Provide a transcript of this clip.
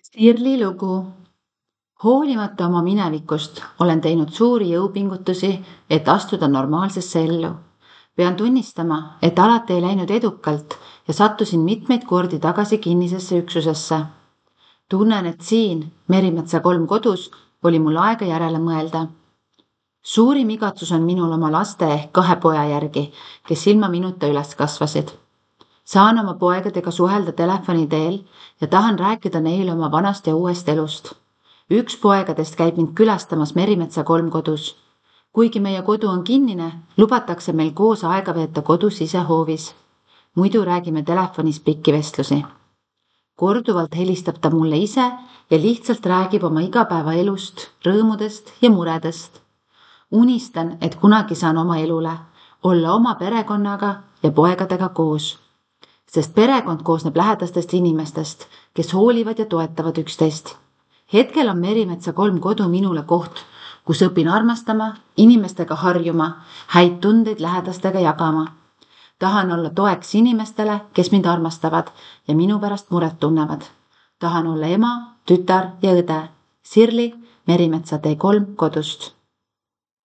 Sirli lugu. Hoolimata oma minevikust olen teinud suuri jõupingutusi, et astuda normaalsesse ellu. Pean tunnistama, et alati ei läinud edukalt ja sattusin mitmeid kordi tagasi kinnisesse üksusesse. Tunnen, et siin Merimetsa 3 kodus oli mul aega järele mõelda. Suurim igatsus on minul oma laste ehk 2 poja järgi, kes ilma minuta üles kasvasid. Saan oma poegadega suhelda telefoni teel ja tahan rääkida neile oma vanast ja uuest elust. Üks poegadest käib mind külastamas Merimetsa 3 kodus. Kuigi meie kodu on kinnine, lubatakse meil koos aega veeta kodu sisehoovis. Muidu räägime telefonis pikki vestlusi. Korduvalt helistab ta mulle ise ja lihtsalt räägib oma igapäevaelust, rõõmudest ja muredest. Unistan, et kunagi saan oma elule, olla oma perekonnaga ja poegadega koos. Sest perekond koosneb lähedastest inimestest, kes hoolivad ja toetavad üksteist. Hetkel on Merimetsa 3 kodu minule koht, kus õpin armastama, inimestega harjuma, häid tundeid lähedastega jagama. Tahan olla toeks inimestele, kes mind armastavad ja minu pärast muret tunnevad. Tahan olla ema, tütar ja õde. Sirli Merimetsa T3 kodust.